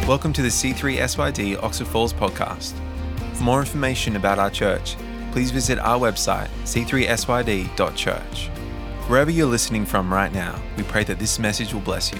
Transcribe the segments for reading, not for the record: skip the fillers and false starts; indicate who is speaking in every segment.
Speaker 1: Welcome to the C3SYD Oxford Falls podcast. For more information about our church, please visit our website, c3syd.church. Wherever you're listening from right now, we pray that this message will bless you.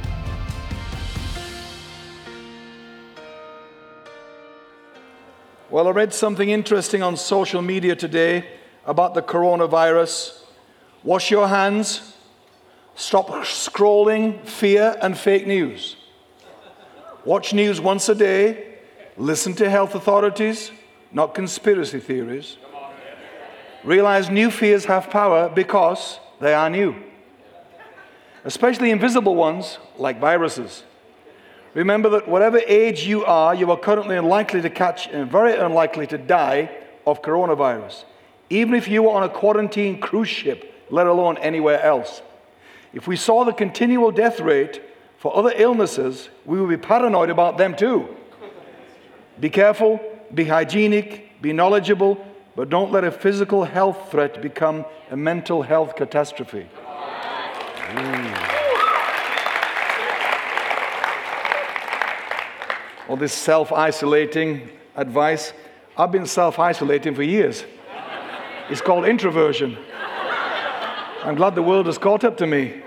Speaker 2: Well, I read something interesting on social media today about the coronavirus. Wash your hands. Stop scrolling fear and fake news. Watch news once a day. Listen to health authorities, not conspiracy theories. Realize new fears have power because they are new, especially invisible ones like viruses. Remember that whatever age you are currently unlikely to catch and very unlikely to die of coronavirus, even if you were on a quarantine cruise ship, let alone anywhere else. If we saw the continual death rate for other illnesses, we would be paranoid about them too. Be careful, be hygienic, be knowledgeable, but don't let a physical health threat become a mental health catastrophe. All this self-isolating advice, I've been self-isolating for years. It's called introversion. I'm glad the world has caught up to me.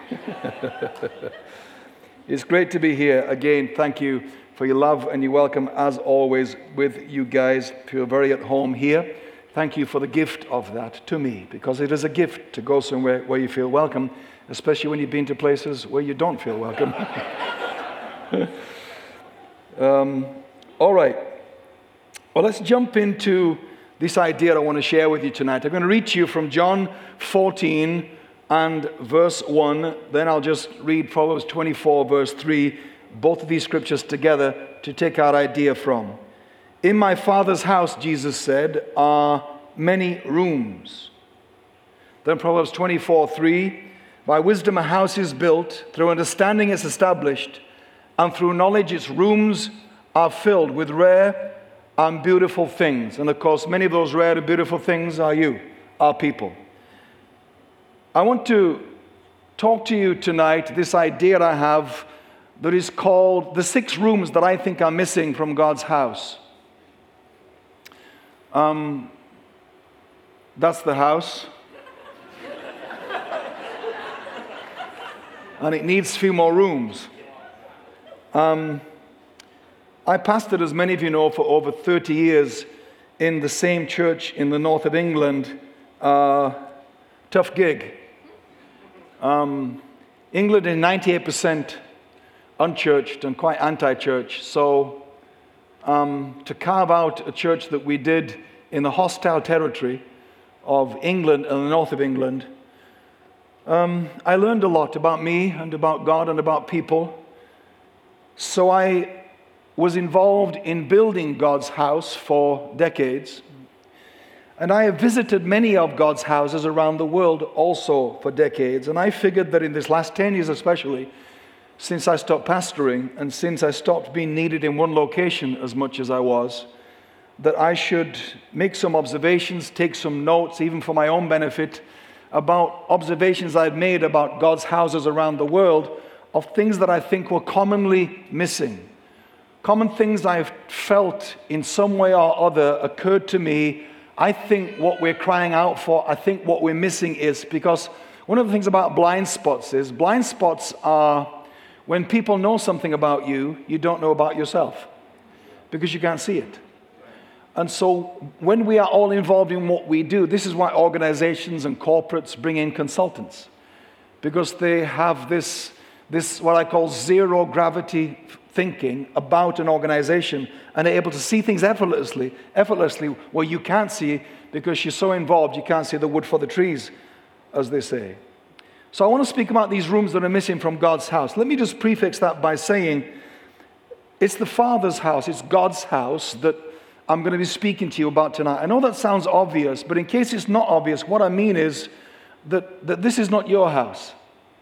Speaker 2: It's great to be here again. Thank you for your love and your welcome, as always, with you guys. Feel very at home here. Thank you for the gift of that to me, because it is a gift to go somewhere where you feel welcome, especially when you've been to places where you don't feel welcome. All right. Well, let's jump into this idea I want to share with you tonight. I'm going to read to you from John 14 and verse 1. Then I'll just read Proverbs 24, verse 3, both of these scriptures together to take our idea from. In my Father's house, Jesus said, are many rooms. Then Proverbs 24, 3, by wisdom a house is built, through understanding it's established, and through knowledge its rooms are filled with rare and beautiful things. And of course, many of those rare and beautiful things are you, our people. I want to talk to you tonight, this idea I have that is called the 6 rooms that I think are missing from God's house. That's the house. And it needs a few more rooms. I pastored, as many of you know, for over 30 years in the same church in the north of England. Tough gig. England is 98% unchurched and quite anti-church. So to carve out a church that we did in the hostile territory of England and the north of England, I learned a lot about me and about God and about people. So I was involved in building God's house for decades. And I have visited many of God's houses around the world also for decades. And I figured that in this last 10 years especially, since I stopped pastoring and since I stopped being needed in one location as much as I was, that I should make some observations, take some notes, even for my own benefit, about observations I've made about God's houses around the world of things that I think were commonly missing. Common things I've felt in some way or other occurred to me. I think what we're crying out for, I think what we're missing is, because one of the things about blind spots is, blind spots are when people know something about you, you don't know about yourself, because you can't see it. And so when we are all involved in what we do, this is why organizations and corporates bring in consultants, because they have this what I call zero gravity thinking about an organization, and are able to see things effortlessly where you can't see, because you're so involved you can't see the wood for the trees, as they say. So I want to speak about these rooms that are missing from God's house. Let me just prefix that by saying it's the Father's house, it's God's house that I'm going to be speaking to you about tonight. I know that sounds obvious, but in case it's not obvious, what I mean is that this is not your house.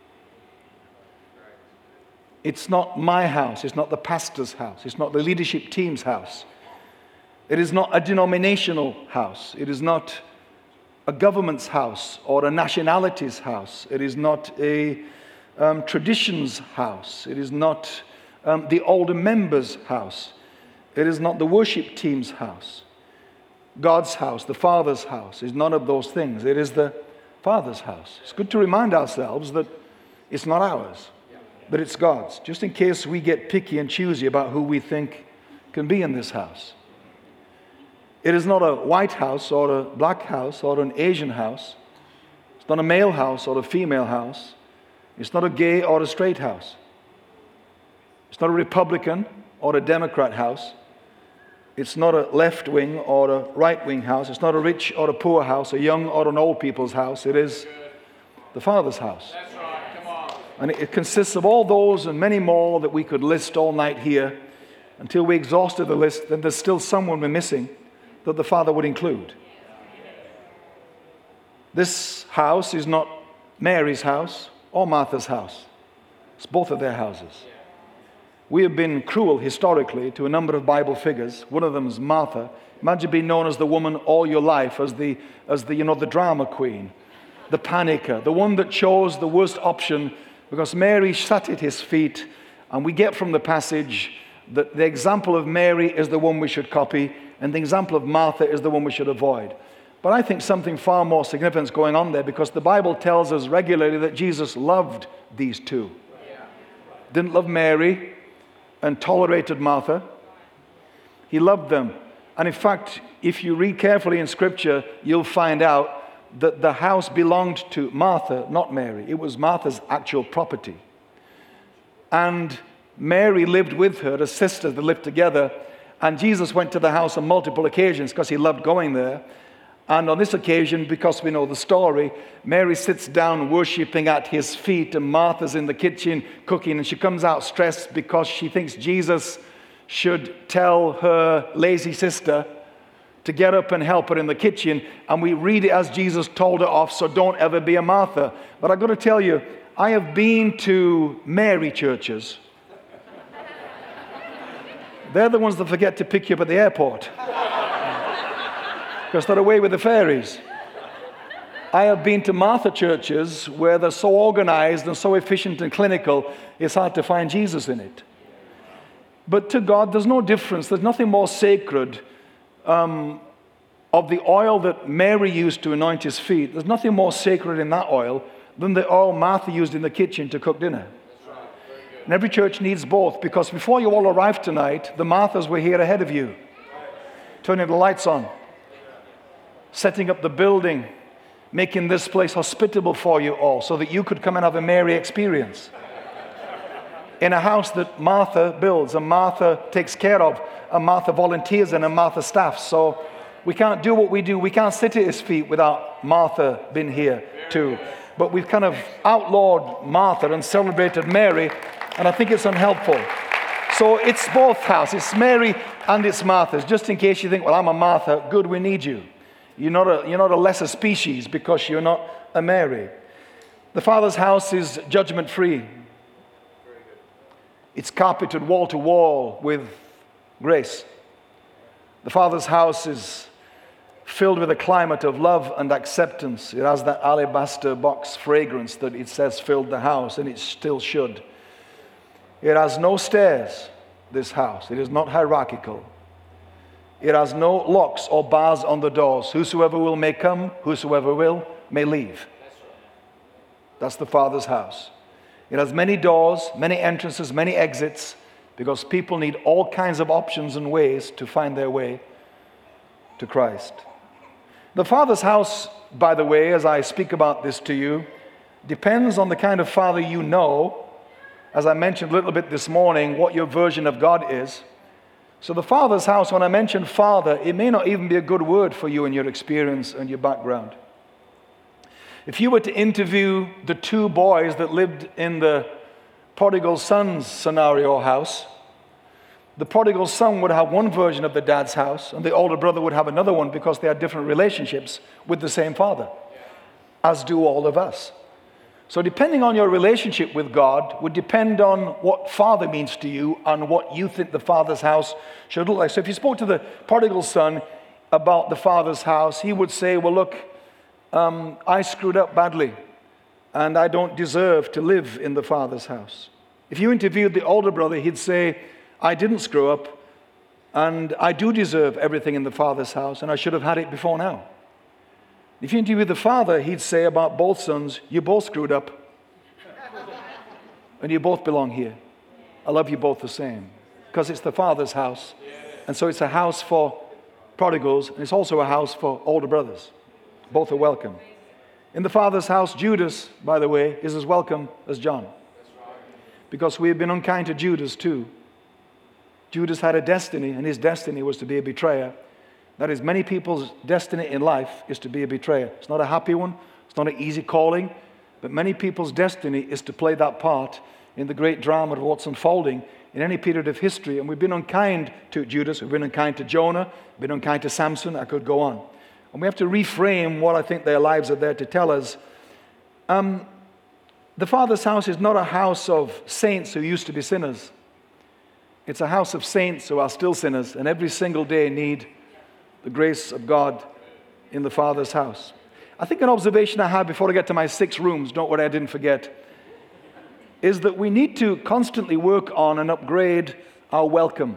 Speaker 2: It's not my house. It's not the pastor's house. It's not the leadership team's house. It is not a denominational house. It is not a government's house or a nationality's house. It is not a tradition's house. It is not the older members' house. It is not the worship team's house. God's house, the Father's house, is none of those things. It is the Father's house. It's good to remind ourselves that it's not ours, but it's God's, just in case we get picky and choosy about who we think can be in this house. It is not a white house or a black house or an Asian house. It's not a male house or a female house. It's not a gay or a straight house. It's not a Republican or a Democrat house. It's not a left-wing or a right-wing house. It's not a rich or a poor house, a young or an old people's house. It is the Father's house.
Speaker 3: That's right. Come on.
Speaker 2: And it consists of all those and many more that we could list all night here until we exhausted the list. Then there's still someone we're missing that the Father would include. This house is not Mary's house or Martha's house. It's both of their houses. We have been cruel historically to a number of Bible figures. One of them is Martha. Imagine being known as the woman all your life, as the drama queen, the panicker, the one that chose the worst option, because Mary sat at his feet, and we get from the passage that the example of Mary is the one we should copy, and the example of Martha is the one we should avoid. But I think something far more significant is going on there, because the Bible tells us regularly that Jesus loved these two. Didn't love Mary and tolerated Martha. He loved them. And in fact, if you read carefully in Scripture, you'll find out that the house belonged to Martha, not Mary. It was Martha's actual property. And Mary lived with her as sisters. They lived together. And Jesus went to the house on multiple occasions because he loved going there. And on this occasion, because we know the story, Mary sits down worshiping at his feet, and Martha's in the kitchen cooking, and she comes out stressed because she thinks Jesus should tell her lazy sister to get up and help her in the kitchen. And we read it as Jesus told her off, so don't ever be a Martha. But I've got to tell you, I have been to Mary churches. They're the ones that forget to pick you up at the airport, because they're away with the fairies. I have been to Martha churches where they're so organized and so efficient and clinical, it's hard to find Jesus in it. But to God, there's no difference. There's nothing more sacred of the oil that Mary used to anoint his feet. There's nothing more sacred in that oil than the oil Martha used in the kitchen to cook dinner. And every church needs both, because before you all arrived tonight, the Marthas were here ahead of you, turning the lights on, setting up the building, making this place hospitable for you all so that you could come and have a Mary experience in a house that Martha builds and Martha takes care of and Martha volunteers in and Martha staffs. So we can't do what we do. We can't sit at his feet without Martha being here too. But we've kind of outlawed Martha and celebrated Mary, and I think it's unhelpful. So it's both houses. It's Mary and it's Martha's. Just in case you think, well, I'm a Martha, good, we need you. You're not a lesser species because you're not a Mary. The Father's house is judgment-free. It's carpeted wall to wall with grace. The Father's house is filled with a climate of love and acceptance. It has that alabaster box fragrance that it says filled the house, and it still should. It has no stairs, this house. It is not hierarchical. It has no locks or bars on the doors. Whosoever will may come, whosoever will may leave. That's the Father's house. It has many doors, many entrances, many exits, because people need all kinds of options and ways to find their way to Christ. The Father's house, by the way, as I speak about this to you, depends on the kind of Father you know. As I mentioned a little bit this morning, what your version of God is. So the Father's house, when I mention Father, it may not even be a good word for you in your experience and your background. If you were to interview the two boys that lived in the prodigal son's scenario house, the prodigal son would have one version of the dad's house, and the older brother would have another one, because they had different relationships with the same father, as do all of us. So depending on your relationship with God would depend on what Father means to you and what you think the Father's house should look like. So if you spoke to the prodigal son about the Father's house, he would say, well, look, I screwed up badly, and I don't deserve to live in the Father's house. If you interviewed the older brother, he'd say, I didn't screw up, and I do deserve everything in the Father's house, and I should have had it before now. If you interviewed the father, he'd say about both sons, you both screwed up, and you both belong here. I love you both the same, because it's the Father's house, and so it's a house for prodigals, and it's also a house for older brothers. Both are welcome. In the Father's house, Judas, by the way, is as welcome as John, because we have been unkind to Judas too. Judas had a destiny, and his destiny was to be a betrayer. That is, many people's destiny in life is to be a betrayer. It's not a happy one. It's not an easy calling. But many people's destiny is to play that part in the great drama of what's unfolding in any period of history. And we've been unkind to Judas. We've been unkind to Jonah. We've been unkind to Samson. I could go on. And we have to reframe what I think their lives are there to tell us. The Father's house is not a house of saints who used to be sinners. It's a house of saints who are still sinners and every single day need the grace of God in the Father's house. I think an observation I had before I get to my 6 rooms, don't worry, I didn't forget, is that we need to constantly work on and upgrade our welcome.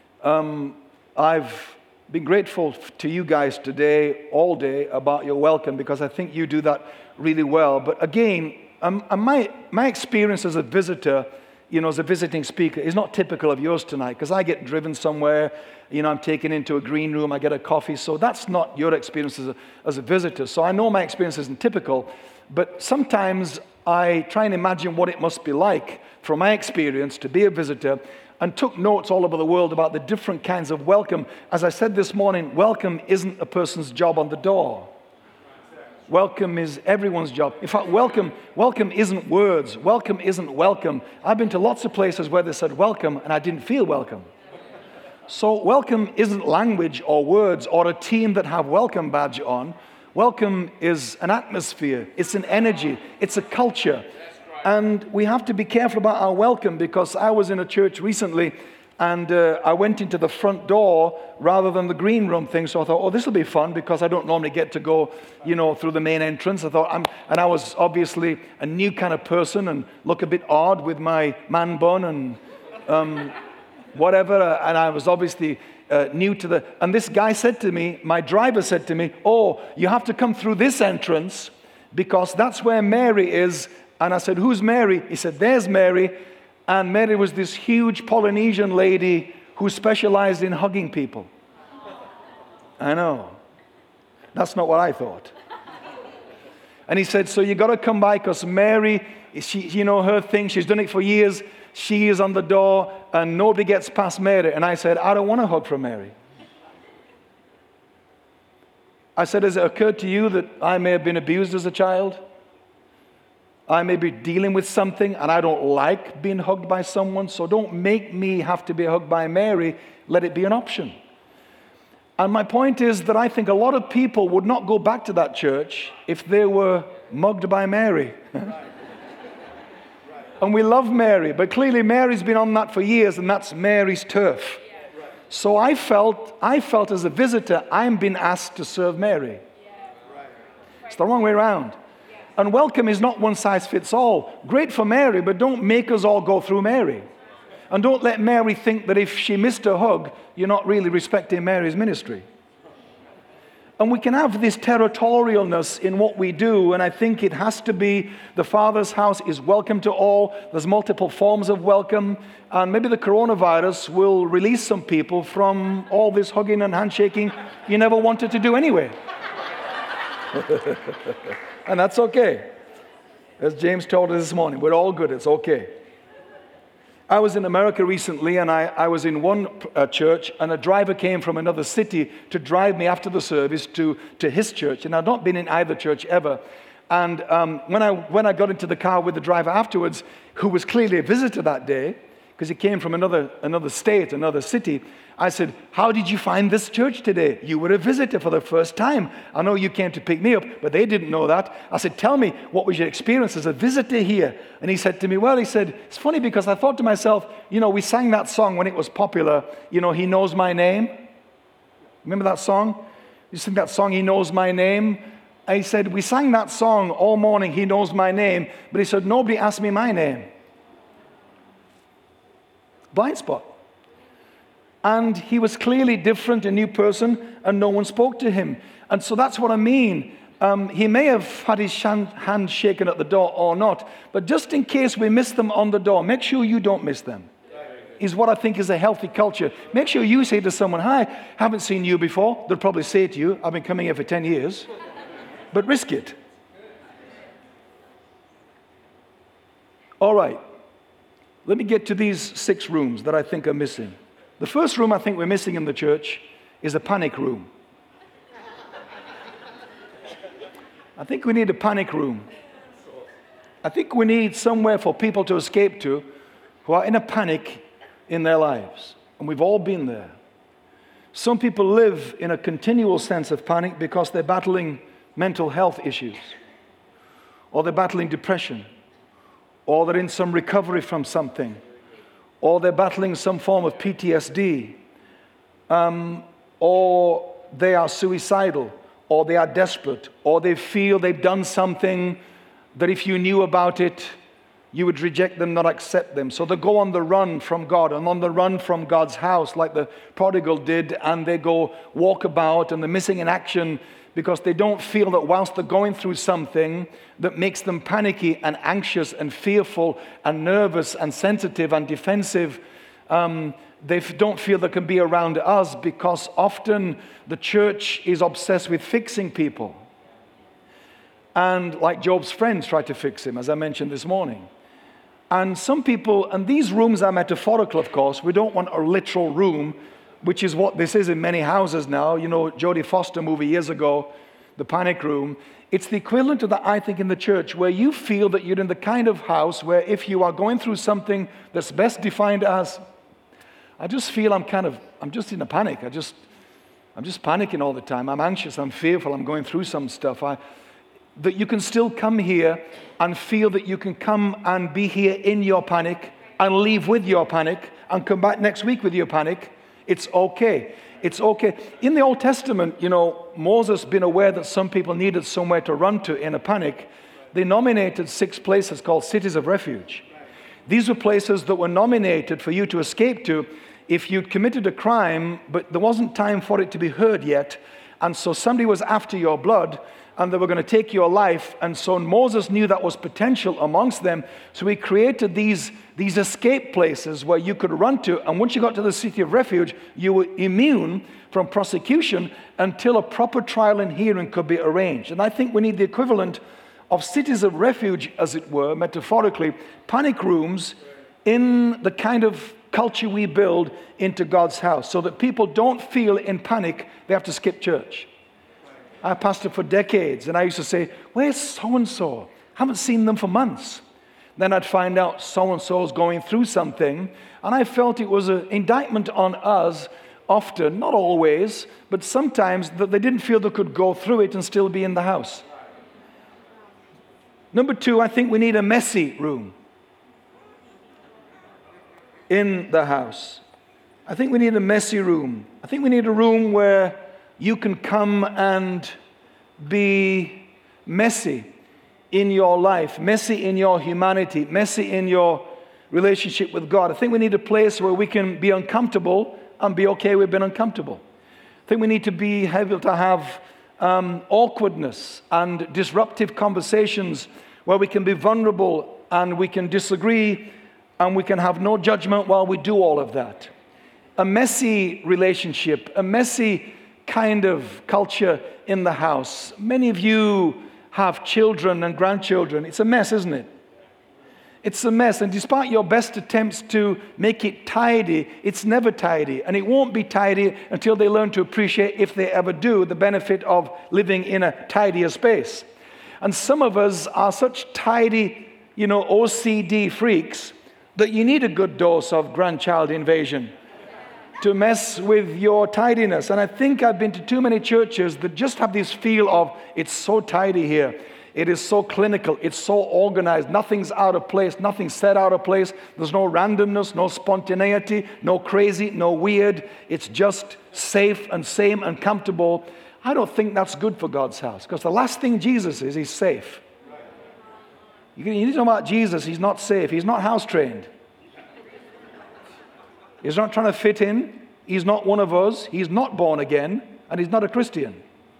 Speaker 2: I've been grateful to you guys today, all day, about your welcome, because I think you do that really well. But again, my experience as a visitor, as a visiting speaker, is not typical of yours tonight, because I get driven somewhere, I'm taken into a green room, I get a coffee, so that's not your experience as a visitor. So I know my experience isn't typical, but sometimes I try and imagine what it must be like from my experience to be a visitor, and took notes all over the world about the different kinds of welcome. As I said this morning, welcome isn't a person's job on the door. Welcome is everyone's job. In fact, welcome isn't words. Welcome isn't welcome. I've been to lots of places where they said welcome and I didn't feel welcome. So welcome isn't language or words or a team that have welcome badge on. Welcome is an atmosphere. It's an energy. It's a culture. And we have to be careful about our welcome, because I was in a church recently and I went into the front door rather than the green room thing. So I thought, this will be fun, because I don't normally get to go, through the main entrance. I thought, and I was obviously a new kind of person and look a bit odd with my man bun and whatever. And I was obviously new to and this guy said to me, my driver said to me, you have to come through this entrance because that's where Mary is. And I said, who's Mary? He said, there's Mary. And Mary was this huge Polynesian lady who specialized in hugging people. I know. That's not what I thought. And he said, so you got to come by, because Mary, her thing, she's done it for years. She is on the door and nobody gets past Mary. And I said, I don't want a hug from Mary. I said, has it occurred to you that I may have been abused as a child? I may be dealing with something and I don't like being hugged by someone, so don't make me have to be hugged by Mary. Let it be an option. And my point is that I think a lot of people would not go back to that church if they were mugged by Mary. And we love Mary, but clearly Mary's been on that for years, and that's Mary's turf. So I felt as a visitor, I'm being asked to serve Mary. It's the wrong way around. And welcome is not one size fits all. Great for Mary, but don't make us all go through Mary. And don't let Mary think that if she missed a hug, you're not really respecting Mary's ministry. And we can have this territorialness in what we do, and I think it has to be the Father's house is welcome to all. There's multiple forms of welcome, and maybe the coronavirus will release some people from all this hugging and handshaking you never wanted to do anyway. And that's okay. As James told us this morning, we're all good, it's okay. I was in America recently, and I was in one church, and a driver came from another city to drive me after the service to his church. And I'd not been in either church ever. And when I got into the car with the driver afterwards, who was clearly a visitor that day, because he came from another state, another city, I said, how did you find this church today? You were a visitor for the first time. I know you came to pick me up, but they didn't know that. I said, tell me, what was your experience as a visitor here? And he said to me, it's funny because I thought to myself, we sang that song when it was popular, He Knows My Name. Remember that song? You sing that song, He Knows My Name. And he said, we sang that song all morning, He Knows My Name. But he said, nobody asked me my name. blind spot. And he was clearly different, a new person, and no one spoke to him. And so that's what I mean. He may have had his hand shaken at the door or not, but just in case we miss them on the door, make sure you don't miss them. Is what I think is a healthy culture. Make sure you say to someone, "Hi, haven't seen you before." They'll probably say to you, "I've been coming here for 10 years. But risk it. All right. Let me get to these 6 rooms that I think are missing. The first room I think we're missing in the church is a panic room. I think we need a panic room. I think we need somewhere for people to escape to who are in a panic in their lives. And we've all been there. Some people live in a continual sense of panic because they're battling mental health issues, or they're battling depression, or they're in some recovery from something, or they're battling some form of PTSD, or they are suicidal, or they are desperate, or they feel they've done something that if you knew about it, you would reject them, not accept them. So they go on the run from God and on the run from God's house like the prodigal did, and they go walk about and they're missing in action because they don't feel that whilst they're going through something that makes them panicky and anxious and fearful and nervous and sensitive and defensive, they don't feel they can be around us because often the church is obsessed with fixing people. And like Job's friends tried to fix him, as I mentioned this morning. And some people, and these rooms are metaphorical, of course. We don't want a literal room, which is what this is in many houses now. You know, Jodie Foster movie years ago, The Panic Room. It's the equivalent of that, I think, in the church, where you feel that you're in the kind of house where if you are going through something that's best defined as, I just feel I'm just in a panic. I'm just panicking all the time. I'm anxious, I'm fearful, I'm going through some stuff. That you can still come here and feel that you can come and be here in your panic and leave with your panic and come back next week with your panic. It's okay. It's okay. In the Old Testament, you know, Moses, being aware that some people needed somewhere to run to in a panic, they nominated 6 places called cities of refuge. These were places that were nominated for you to escape to if you'd committed a crime, but there wasn't time for it to be heard yet. And so somebody was after your blood, and they were going to take your life. And so Moses knew that was potential amongst them. So he created these escape places where you could run to. And once you got to the city of refuge, you were immune from prosecution until a proper trial and hearing could be arranged. And I think we need the equivalent of cities of refuge, as it were, metaphorically, panic rooms in the kind of culture we build into God's house, so that people don't feel in panic they have to skip church. I pastored for decades, and I used to say, "Where's so-and-so? Haven't seen them for months." Then I'd find out so-and-so's going through something, and I felt it was an indictment on us, often, not always, but sometimes, that they didn't feel they could go through it and still be in the house. Number 2, I think we need a messy room in the house. I think we need a messy room. I think we need a room where you can come and be messy in your life, messy in your humanity, messy in your relationship with God. I think we need a place where we can be uncomfortable and be okay with being uncomfortable. I think we need to be able to have awkwardness and disruptive conversations where we can be vulnerable and we can disagree and we can have no judgment while we do all of that. A messy relationship, a messy kind of culture in the house. Many of you have children and grandchildren. It's a mess, isn't it? It's a mess, and despite your best attempts to make it tidy, it's never tidy, and it won't be tidy until they learn to appreciate, if they ever do, the benefit of living in a tidier space. And some of us are such tidy, OCD freaks that you need a good dose of grandchild invasion to mess with your tidiness. And I think I've been to too many churches that just have this feel of, it's so tidy here. It is so clinical. It's so organized. Nothing's out of place. Nothing's set out of place. There's no randomness, no spontaneity, no crazy, no weird. It's just safe and same and comfortable. I don't think that's good for God's house, because the last thing Jesus is, he's safe. You need to know about Jesus. He's not safe. He's not house trained. He's not trying to fit in. He's not one of us. He's not born again. And he's not a Christian.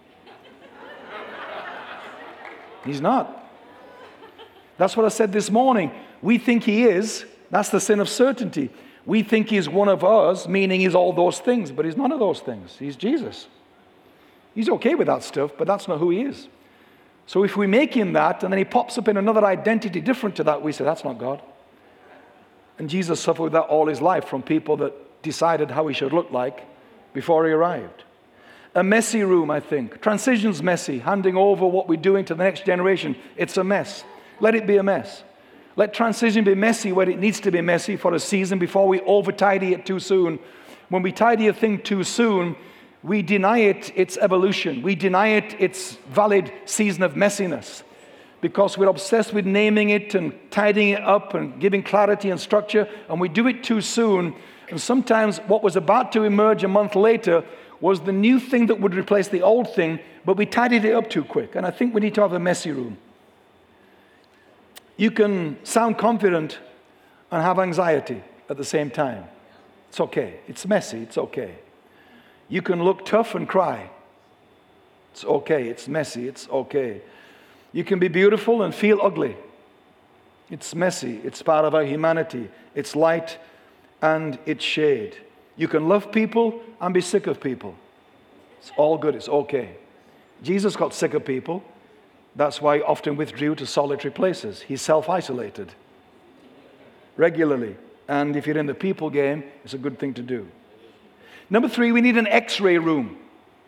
Speaker 2: He's not. That's what I said this morning. We think he is. That's the sin of certainty. We think he's one of us, meaning he's all those things. But he's none of those things. He's Jesus. He's okay with that stuff, but that's not who he is. So if we make him that, and then he pops up in another identity different to that, we say, that's not God. And Jesus suffered with that all his life from people that decided how he should look like before he arrived. A messy room, I think. Transition's messy. Handing over what we're doing to the next generation, it's a mess. Let it be a mess. Let transition be messy where it needs to be messy for a season before we over-tidy it too soon. When we tidy a thing too soon, we deny it its evolution. We deny it its valid season of messiness because we're obsessed with naming it and tidying it up and giving clarity and structure, and we do it too soon. And sometimes what was about to emerge a month later was the new thing that would replace the old thing, but we tidied it up too quick. And I think we need to have a messy room. You can sound confident and have anxiety at the same time. It's okay. It's messy. It's okay. You can look tough and cry. It's okay. It's messy. It's okay. You can be beautiful and feel ugly. It's messy. It's part of our humanity. It's light and it's shade. You can love people and be sick of people. It's all good. It's okay. Jesus got sick of people. That's why he often withdrew to solitary places. He self-isolated regularly. And if you're in the people game, it's a good thing to do. Number 3, we need an X-ray room.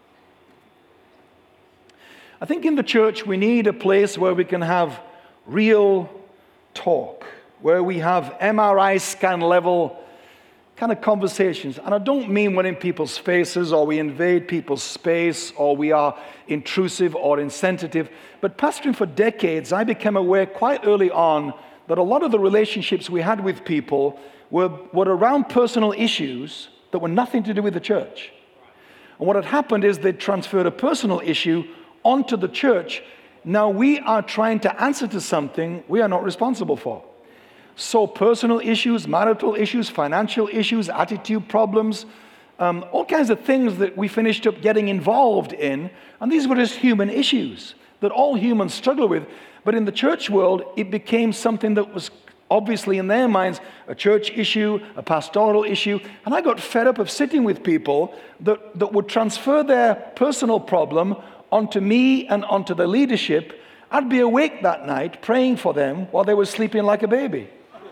Speaker 2: I think in the church we need a place where we can have real talk, where we have MRI scan level kind of conversations. And I don't mean we're in people's faces or we invade people's space or we are intrusive or insensitive. But pastoring for decades, I became aware quite early on that a lot of the relationships we had with people were around personal issues that were nothing to do with the church. And what had happened is they transferred a personal issue onto the church. Now we are trying to answer to something we are not responsible for. So personal issues, marital issues, financial issues, attitude problems, all kinds of things that we finished up getting involved in. And these were just human issues that all humans struggle with. But in the church world, it became something that was obviously in their minds a church issue, a pastoral issue. And I got fed up of sitting with people that would transfer their personal problem onto me and onto the leadership. I'd be awake that night praying for them while they were sleeping like a baby.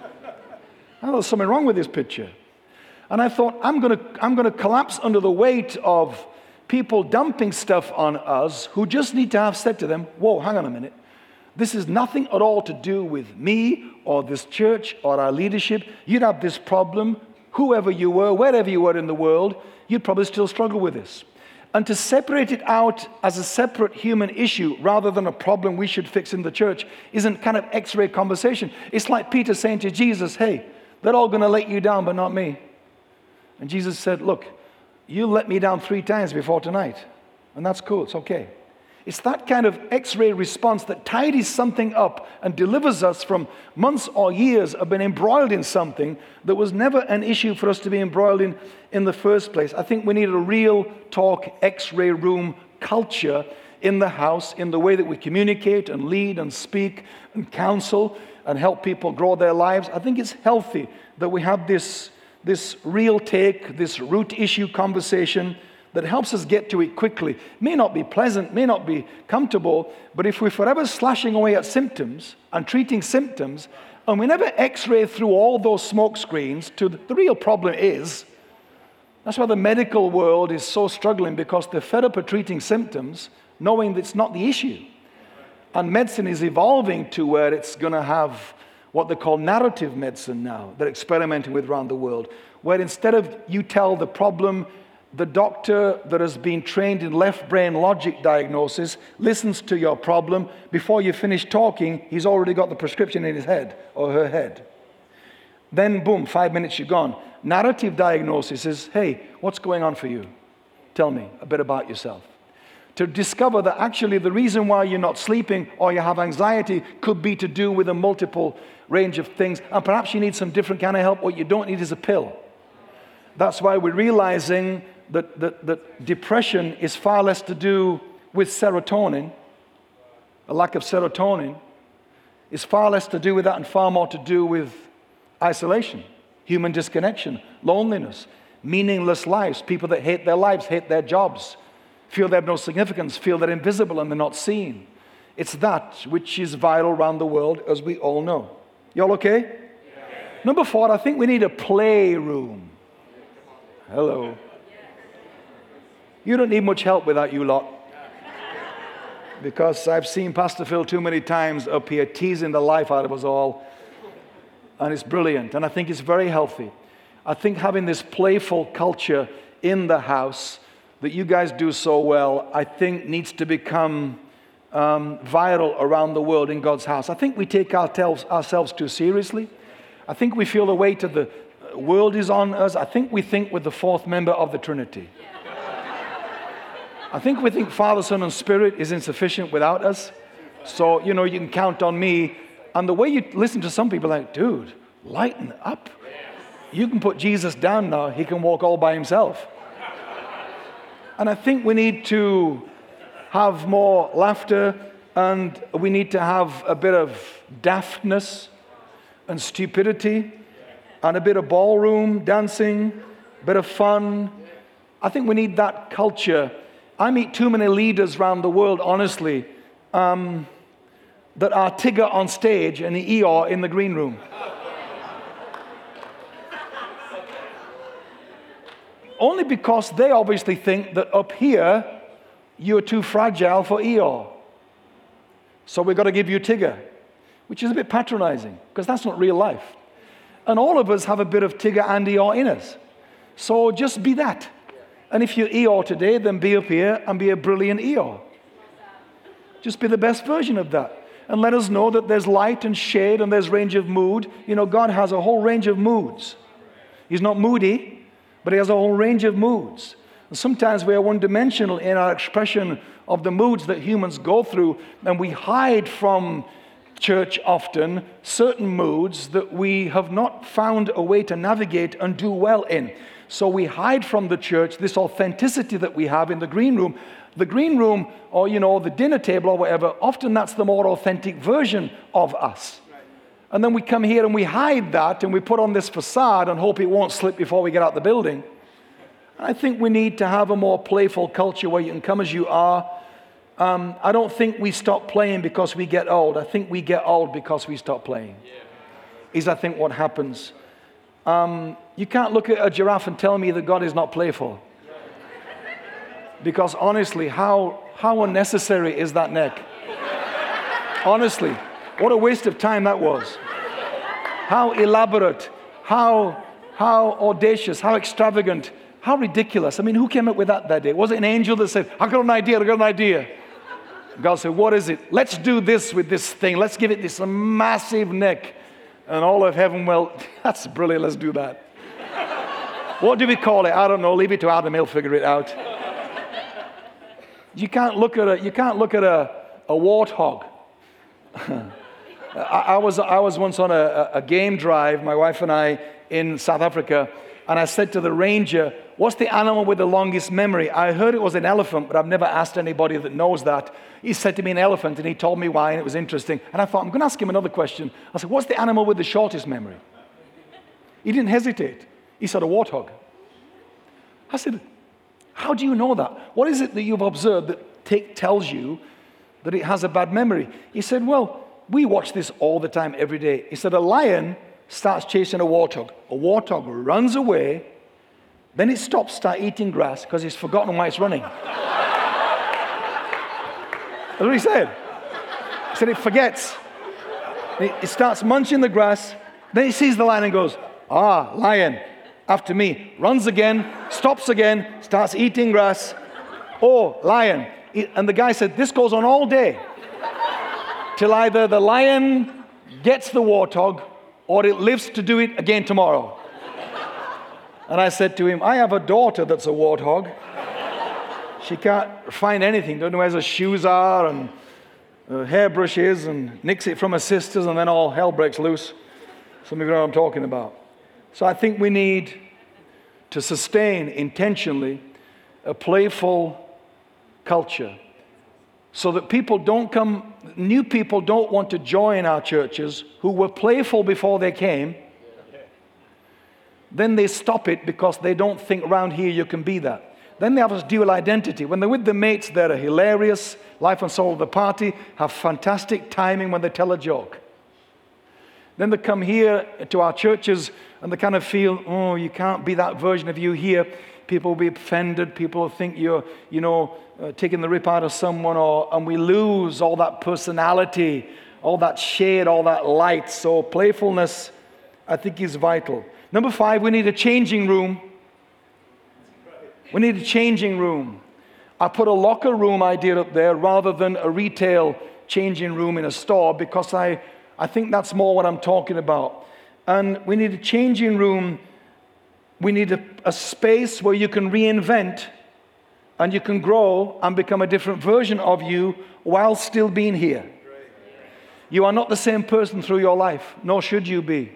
Speaker 2: Now, there's something wrong with this picture. And I thought, I'm going to collapse under the weight of people dumping stuff on us who just need to have said to them, whoa, hang on a minute. This is nothing at all to do with me or this church or our leadership. You'd have this problem, whoever you were, wherever you were in the world, you'd probably still struggle with this. And to separate it out as a separate human issue rather than a problem we should fix in the church isn't kind of X-ray conversation. It's like Peter saying to Jesus, hey, they're all going to let you down, but not me. And Jesus said, look, you let me down 3 times before tonight. And that's cool. It's okay. It's that kind of X-ray response that tidies something up and delivers us from months or years of being embroiled in something that was never an issue for us to be embroiled in the first place. I think we need a real talk X-ray room culture in the house, in the way that we communicate and lead and speak and counsel and help people grow their lives. I think it's healthy that we have this real take, this root issue conversation that helps us get to it quickly. May not be pleasant, may not be comfortable, but if we're forever slashing away at symptoms and treating symptoms, and we never X-ray through all those smoke screens to the real problem is, that's why the medical world is so struggling, because they're fed up of treating symptoms, knowing that it's not the issue. And medicine is evolving to where it's going to have what they call narrative medicine now, they're experimenting with around the world, where instead of you tell the problem, the doctor that has been trained in left brain logic diagnosis listens to your problem. Before you finish talking, he's already got the prescription in his head or her head. Then boom, 5 minutes you're gone. Narrative diagnosis is, hey, what's going on for you? Tell me a bit about yourself. To discover that actually the reason why you're not sleeping or you have anxiety could be to do with a multiple range of things, and perhaps you need some different kind of help. What you don't need is a pill. That's why we're realizing that depression is far less to do with serotonin. A lack of serotonin is far less to do with that and far more to do with isolation, human disconnection, loneliness, meaningless lives, people that hate their lives, hate their jobs, feel they have no significance, feel they're invisible and they're not seen. It's that which is viral around the world, as we all know. Y'all okay? Yeah. Number 4, I think we need a playroom. Hello. You don't need much help with that, you lot. Because I've seen Pastor Phil too many times up here teasing the life out of us all. And it's brilliant. And I think it's very healthy. I think having this playful culture in the house that you guys do so well, I think needs to become viral around the world in God's house. I think we take ourselves too seriously. I think we feel the weight of the world is on us. I think we think we're the 4th member of the Trinity. I think we think Father, Son, and Spirit is insufficient without us. So, you can count on me. And the way you listen to some people, like, dude, lighten up. You can put Jesus down now. He can walk all by himself. And I think we need to have more laughter, and we need to have a bit of daftness and stupidity and a bit of ballroom dancing, a bit of fun. I think we need that culture. I meet too many leaders around the world, honestly, that are Tigger on stage and the Eeyore in the green room. Only because they obviously think that up here, you're too fragile for Eeyore. So we've got to give you Tigger, which is a bit patronizing, because that's not real life. And all of us have a bit of Tigger and Eeyore in us. So just be that. And if you're Eeyore today, then be up here and be a brilliant Eeyore. Just be the best version of that. And let us know that there's light and shade and there's range of mood. God has a whole range of moods. He's not moody, but he has a whole range of moods. And sometimes we are one-dimensional in our expression of the moods that humans go through, and we hide from church often certain moods that we have not found a way to navigate and do well in. So we hide from the church this authenticity that we have in the green room. The green room, or the dinner table or whatever, often that's the more authentic version of us. And then we come here and we hide that and we put on this facade and hope it won't slip before we get out the building. I think we need to have a more playful culture where you can come as you are. I don't think we stop playing because we get old. I think we get old because we stop playing. Is I think what happens. You can't look at a giraffe and tell me that God is not playful. Because honestly, how unnecessary is that neck? Honestly, what a waste of time that was. How elaborate, how audacious, how extravagant, how ridiculous. I mean, who came up with that day? Was it an angel that said, I got an idea? God said, what is it? Let's do this with this thing. Let's give it this massive neck. And all of heaven, well, that's brilliant. Let's do that. What do we call it? I don't know. Leave it to Adam. He'll figure it out. You can't look at a warthog. I was once on a game drive, my wife and I, in South Africa, and I said to the ranger, what's the animal with the longest memory? I heard it was an elephant, but I've never asked anybody that knows that. He said to me an elephant, and he told me why, and it was interesting. And I thought, I'm going to ask him another question. I said, what's the animal with the shortest memory? He didn't hesitate. He said, a warthog. I said, how do you know that? What is it that you've observed that tells you that it has a bad memory? He said, well, we watch this all the time, every day. He said, a lion starts chasing a warthog. A warthog runs away, then it starts eating grass because it's forgotten why it's running. That's what he said. He said it forgets. It starts munching the grass, then it sees the lion and goes, lion, after me. Runs again, stops again, starts eating grass. Oh, lion. And the guy said, this goes on all day till either the lion gets the warthog or it lives to do it again tomorrow. And I said to him, I have a daughter that's a warthog. She can't find anything, don't know where her shoes are and her hairbrush is, and nicks it from her sisters, and then all hell breaks loose. Some of you know what I'm talking about. So I think we need to sustain intentionally a playful culture so that new people don't want to join our churches who were playful before they came. Then they stop it because they don't think around here you can be that. Then they have this dual identity. When they're with the mates, they're hilarious, life and soul of the party, have fantastic timing when they tell a joke. Then they come here to our churches and they kind of feel, oh, you can't be that version of you here. People will be offended. People will think you're, taking the rip out of someone. And we lose all that personality, all that shade, all that light. So playfulness, I think, is vital. Number 5, we need a changing room. We need a changing room. I put a locker room idea up there rather than a retail changing room in a store because I think that's more what I'm talking about. And we need a changing room. We need a space where you can reinvent and you can grow and become a different version of you while still being here. You are not the same person through your life, nor should you be.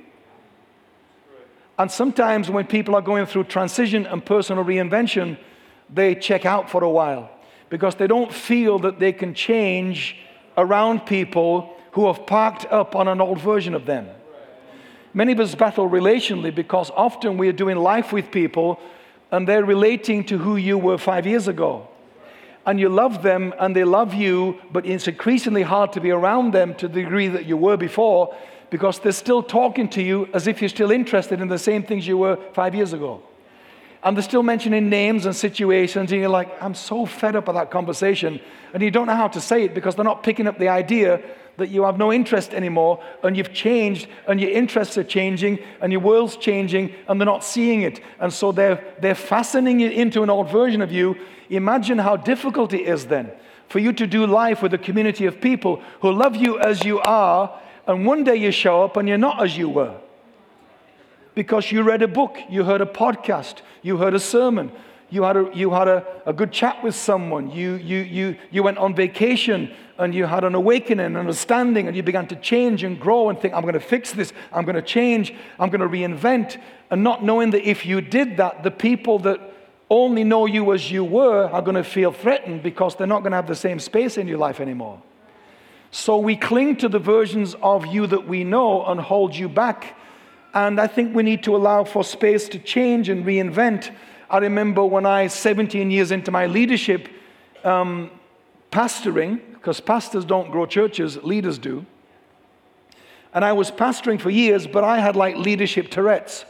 Speaker 2: And sometimes when people are going through transition and personal reinvention, they check out for a while because they don't feel that they can change around people who have parked up on an old version of them. Many of us battle relationally because often we are doing life with people and they're relating to who you were 5 years ago. And you love them and they love you, but it's increasingly hard to be around them to the degree that you were before because they're still talking to you as if you're still interested in the same things you were 5 years ago. And they're still mentioning names and situations, and you're like, I'm so fed up with that conversation. And you don't know how to say it because they're not picking up the idea that you have no interest anymore, and you've changed, and your interests are changing, and your world's changing, and they're not seeing it. And so they're fastening it into an old version of you. Imagine how difficult it is then for you to do life with a community of people who love you as you are, and one day you show up and you're not as you were. Because you read a book, you heard a podcast, you heard a sermon, you had a good chat with someone, you went on vacation and you had an awakening, an understanding, and you began to change and grow and think, I'm going to fix this, I'm going to change, I'm going to reinvent, and not knowing that if you did that, the people that only know you as you were are going to feel threatened because they're not going to have the same space in your life anymore. So we cling to the versions of you that we know and hold you back. And I think we need to allow for space to change and reinvent. I remember when 17 years into my leadership, pastoring, because pastors don't grow churches, leaders do. And I was pastoring for years, but I had like leadership Tourette's.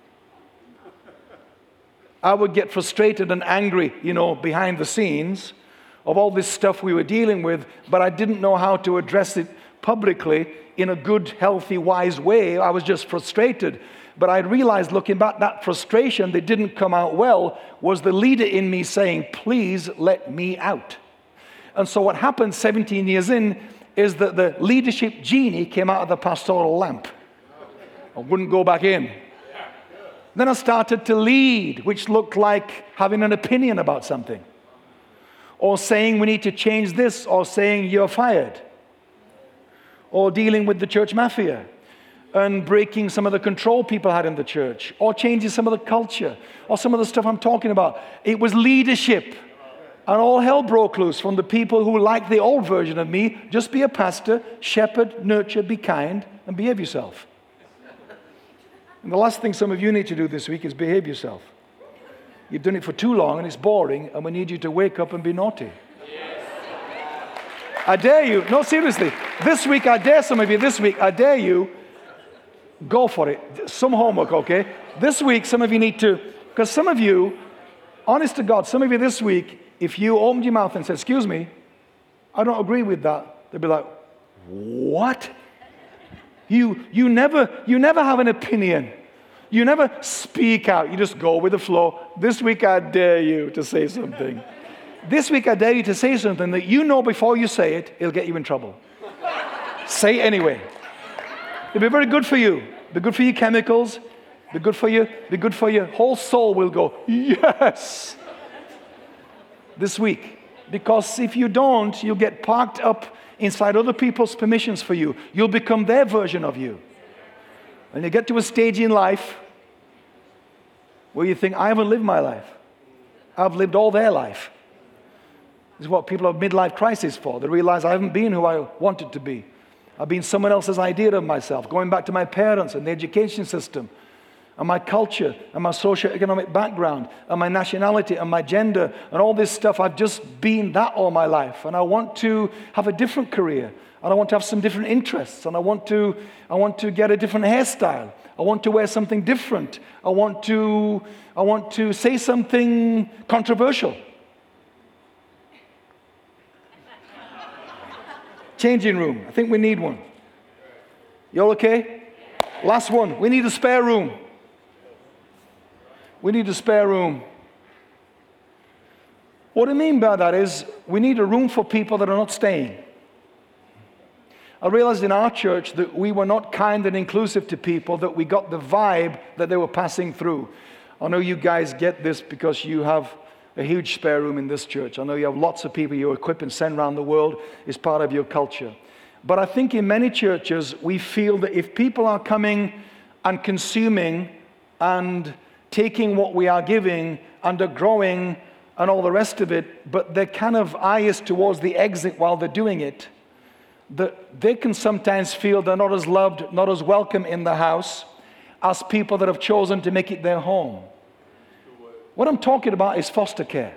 Speaker 2: I would get frustrated and angry, behind the scenes of all this stuff we were dealing with, but I didn't know how to address it publicly in a good, healthy, wise way. I was just frustrated. But I realized, looking back, that frustration that didn't come out well was the leader in me saying, please let me out. And so what happened 17 years in is that the leadership genie came out of the pastoral lamp and wouldn't go back in. Then I started to lead, which looked like having an opinion about something, or saying we need to change this, or saying you're fired, or dealing with the church mafia and breaking some of the control people had in the church, or changing some of the culture, or some of the stuff I'm talking about. It was leadership. And all hell broke loose from the people who liked the old version of me. Just be a pastor, shepherd, nurture, be kind, and behave yourself. And the last thing some of you need to do this week is behave yourself. You've done it for too long and it's boring, and we need you to wake up and be naughty. I dare you, no, seriously, this week, I dare some of you, I dare you, go for it. Some homework, okay? This week, some of you need to, because some of you, honest to God, some of you this week, if you opened your mouth and said, excuse me, I don't agree with that, they'd be like, what? You never have an opinion. You never speak out. You just go with the flow. This week, I dare you to say something. This week, I dare you to say something that you know before you say it, it'll get you in trouble. Say it anyway. It'll be very good for you. Be good for your chemicals. Be good for you. Be good for your whole soul will go, yes, this week. Because if you don't, you'll get parked up inside other people's permissions for you. You'll become their version of you. And you get to a stage in life where you think, I haven't lived my life. I've lived all their life. This is what people have midlife crisis for. They realize I haven't been who I wanted to be. I've been someone else's idea of myself, going back to my parents and the education system, and my culture, and my socioeconomic background, and my nationality, and my gender, and all this stuff. I've just been that all my life, and I want to have a different career, and I want to have some different interests, and I want to get a different hairstyle. I want to wear something different. I want to say something controversial. Changing room. I think we need one. You all okay? Last one. We need a spare room. We need a spare room. What I mean by that is we need a room for people that are not staying. I realized in our church that we were not kind and inclusive to people, that we got the vibe that they were passing through. I know you guys get this because you have a huge spare room in this church. I know you have lots of people you equip and send around the world. It's part of your culture. But I think in many churches, we feel that if people are coming and consuming and taking what we are giving and are growing and all the rest of it, but their kind of eye is towards the exit while they're doing it, that they can sometimes feel they're not as loved, not as welcome in the house as people that have chosen to make it their home. What I'm talking about is foster care.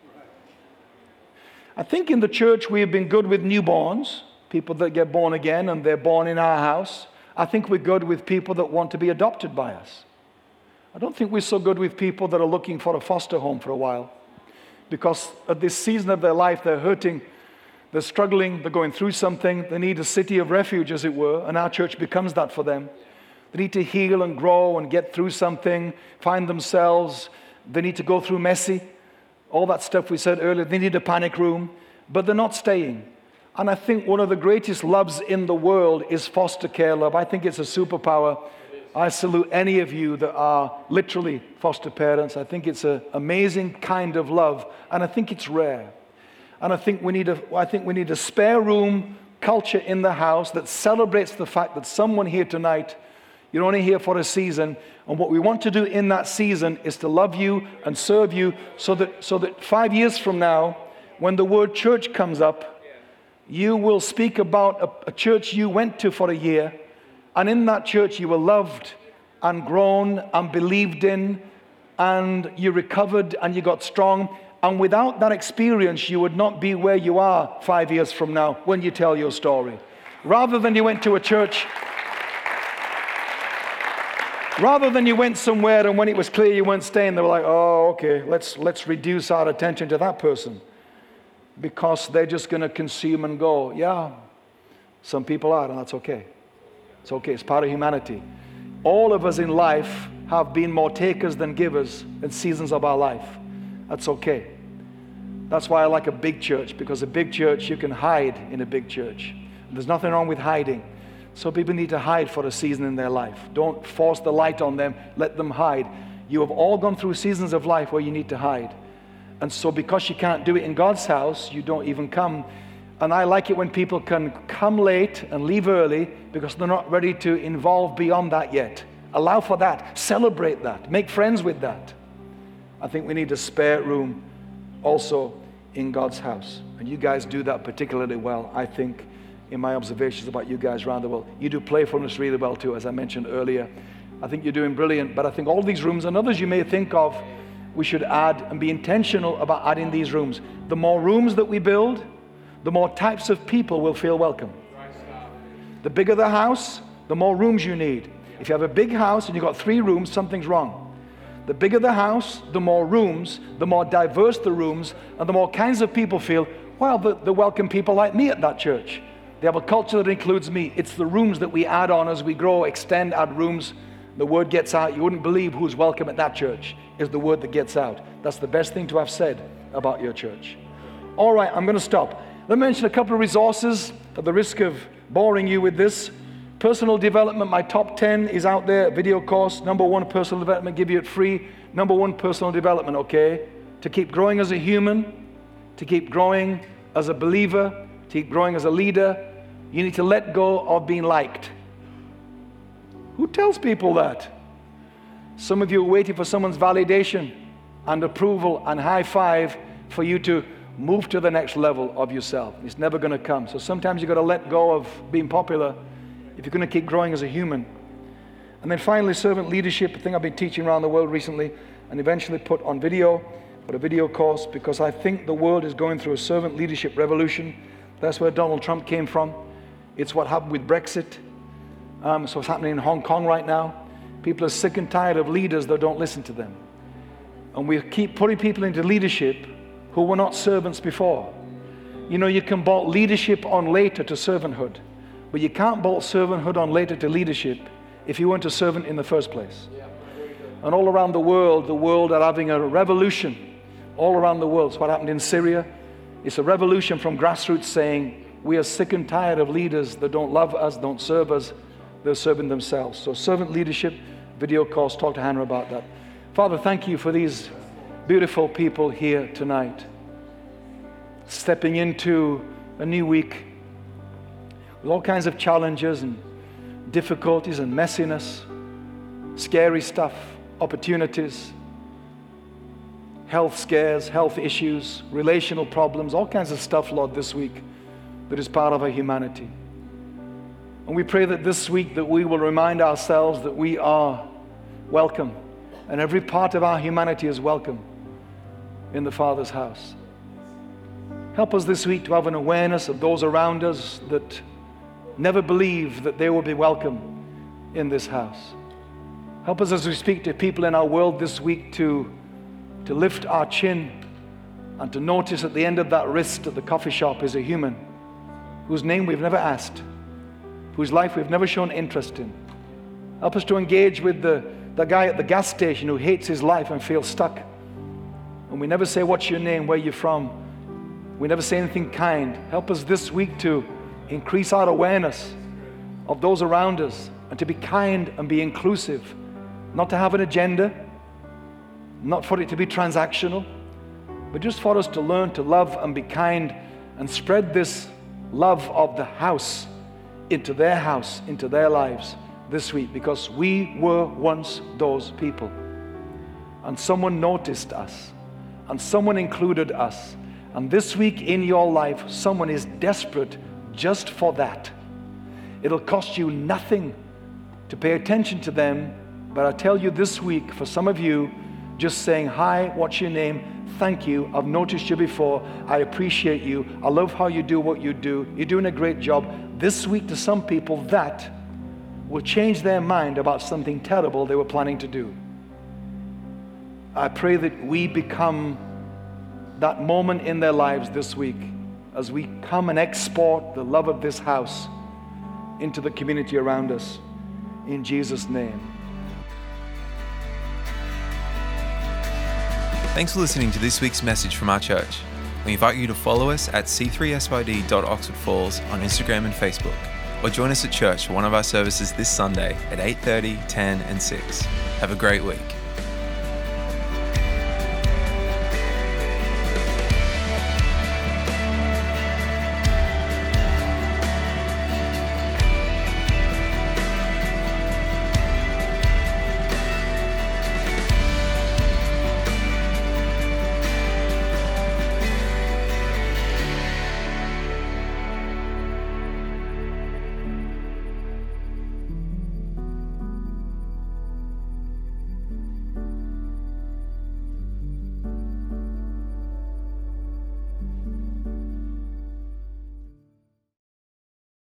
Speaker 2: I think in the church we have been good with newborns, people that get born again and they're born in our house. I think we're good with people that want to be adopted by us. I don't think we're so good with people that are looking for a foster home for a while, because at this season of their life they're hurting, they're struggling, they're going through something, they need a city of refuge, as it were, and our church becomes that for them. They need to heal and grow and get through something, find themselves. They need to go through messy, all that stuff we said earlier. They need a panic room, but they're not staying. And I think one of the greatest loves in the world is foster care love. I think it's a superpower. I salute any of you that are literally foster parents. I think it's an amazing kind of love, and I think it's rare. And I think we need a spare room culture in the house that celebrates the fact that someone here tonight, you're only here for a season, and what we want to do in that season is to love you and serve you so that 5 years from now, when the word church comes up, you will speak about a church you went to for a year, and in that church you were loved and grown and believed in, and you recovered and you got strong. And without that experience, you would not be where you are 5 years from now when you tell your story. Rather than you went to a church, rather than you went somewhere and when it was clear you weren't staying, they were like, oh, okay, let's reduce our attention to that person because they're just going to consume and go. Yeah, some people are, and that's okay. It's okay. It's part of humanity. All of us in life have been more takers than givers in seasons of our life. That's okay. That's why I like a big church, because a big church, you can hide in a big church. There's nothing wrong with hiding. So people need to hide for a season in their life. Don't force the light on them. Let them hide. You have all gone through seasons of life where you need to hide. And so because you can't do it in God's house, you don't even come. And I like it when people can come late and leave early because they're not ready to involve beyond that yet. Allow for that. Celebrate that. Make friends with that. I think we need a spare room also in God's house. And you guys do that particularly well, I think, in my observations about you guys around the world. You do playfulness really well too, as I mentioned earlier. I think you're doing brilliant, but I think all these rooms and others you may think of, we should add and be intentional about adding these rooms. The more rooms that we build, the more types of people will feel welcome. The bigger the house, the more rooms you need. If you have a big house and you've got 3 rooms, something's wrong. The bigger the house, the more rooms, the more diverse the rooms, and the more kinds of people feel, well, they welcome people like me at that church. They have a culture that includes me. It's the rooms that we add on as we grow, extend, add rooms. The word gets out. You wouldn't believe who's welcome at that church is the word that gets out. That's the best thing to have said about your church. All right, I'm going to stop. Let me mention a couple of resources at the risk of boring you with this. Personal development, my top 10 is out there, video course. Number 1, personal development, give you it free. Number 1, personal development, okay? To keep growing as a human, to keep growing as a believer, to keep growing as a leader, you need to let go of being liked. Who tells people that? Some of you are waiting for someone's validation and approval and high five for you to move to the next level of yourself. It's never going to come. So sometimes you've got to let go of being popular if you're going to keep growing as a human. And then finally, servant leadership, a thing I've been teaching around the world recently and eventually put on video, but a video course, because I think the world is going through a servant leadership revolution. That's where Donald Trump came from. It's what happened with Brexit. So it's happening in Hong Kong right now. People are sick and tired of leaders that don't listen to them. And we keep putting people into leadership who were not servants before. You know, you can bolt leadership on later to servanthood, but you can't bolt servanthood on later to leadership if you weren't a servant in the first place. And all around the world are having a revolution. All around the world. It's what happened in Syria. It's a revolution from grassroots saying, we are sick and tired of leaders that don't love us, don't serve us. They're serving themselves. So servant leadership, video course, talk to Hannah about that. Father, thank you for these beautiful people here tonight, stepping into a new week with all kinds of challenges and difficulties and messiness, scary stuff, opportunities, health scares, health issues, relational problems, all kinds of stuff, Lord, this week that is part of our humanity. And we pray that this week that we will remind ourselves that we are welcome and every part of our humanity is welcome in the Father's house. Help us this week to have an awareness of those around us that never believe that they will be welcome in this house. Help us as we speak to people in our world this week to lift our chin and to notice at the end of that wrist at the coffee shop is a human whose name we've never asked, whose life we've never shown interest in. Help us to engage with the guy at the gas station who hates his life and feels stuck. And we never say, what's your name, where you're from? We never say anything kind. Help us this week to increase our awareness of those around us and to be kind and be inclusive, not to have an agenda, not for it to be transactional, but just for us to learn to love and be kind and spread this love of the house into their lives this week, because we were once those people. And someone noticed us, and someone included us. And this week in your life, someone is desperate just for that. It'll cost you nothing to pay attention to them, but I tell you this week, for some of you, just saying, hi, what's your name? Thank you. I've noticed you before. I appreciate you. I love how you do what you do. You're doing a great job. This week to some people, that will change their mind about something terrible they were planning to do. I pray that we become that moment in their lives this week as we come and export the love of this house into the community around us. In Jesus' name.
Speaker 1: Thanks for listening to this week's message from our church. We invite you to follow us at c3syd.oxfordfalls on Instagram and Facebook, or join us at church for one of our services this Sunday at 8:30, 10 and 6. Have a great week.